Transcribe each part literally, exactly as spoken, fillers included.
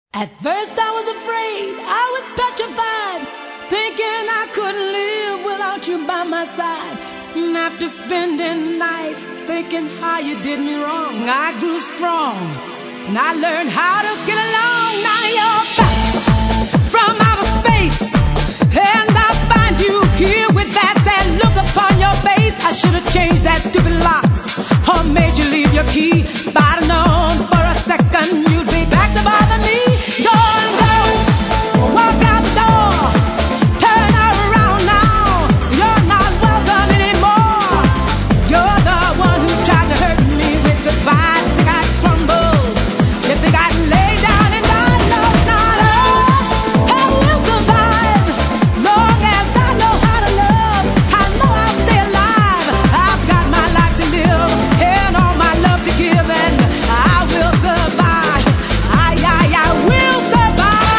At first I was afraid, I was petrified, thinking I couldn't live without you by my side. And after spending nights thinking how you did me wrong, I grew strong and I learned how to get along. Now you're back from outer space, and I find you here with that sad look upon your face. I should have changed that stupid lock or made you leave your key. If I'd have known for a second you'd be back to bother me. Go and go, walk out the door, turn around now. You're not welcome anymore. You're the one who tried to hurt me with goodbye. Think I'd crumble, you think I'd lay down and die. No, not all. I will survive, long as I know how to love. I know I'll stay alive. I've got my life to live and all my love to give, and I will survive. I, I, I will survive.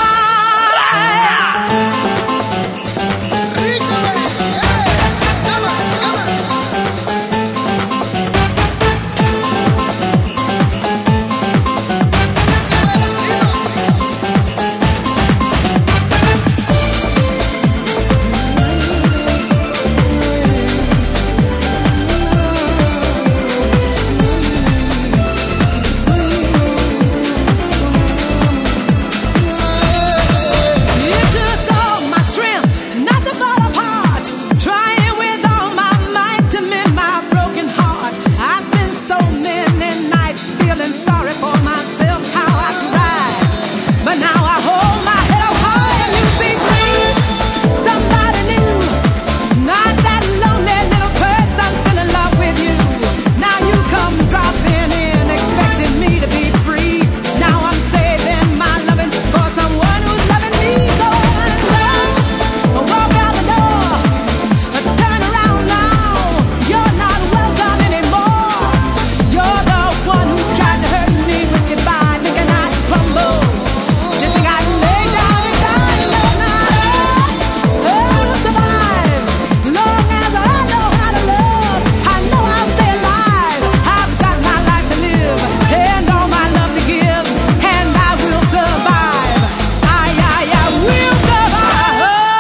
It took all my strength not to fall apart, trying with all my might to mend my broken heart. I spent so many nights feeling sorry for myself, how I cried. But now I hold my head up high and you see me, somebody new. Not that lonely little person, still in love with you. Now you come dropping in, expecting me to be free. Now I'm saving my loving for someone who's loving me. Go and go, walk out the door, turn around now. You're not welcome anymore. You're the one who tried to hurt me with goodbye, thinking I'd crumble. You think I'd lay down and die? No, not all. I will survive, long as I know how to love. I know I'll stay alive. I've got my life to live and all my love to give, and I will survive. I, I, I will survive.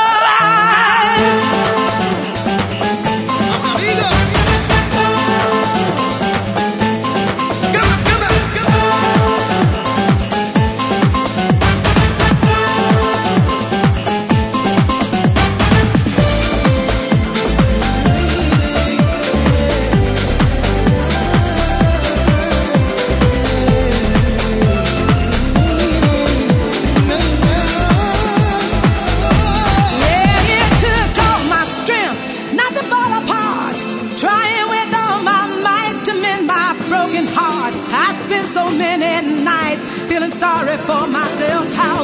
Yeah, it took all my strength not to fall apart, trying with all my might to mend my broken heart. I spent so many nights feeling sorry for myself, how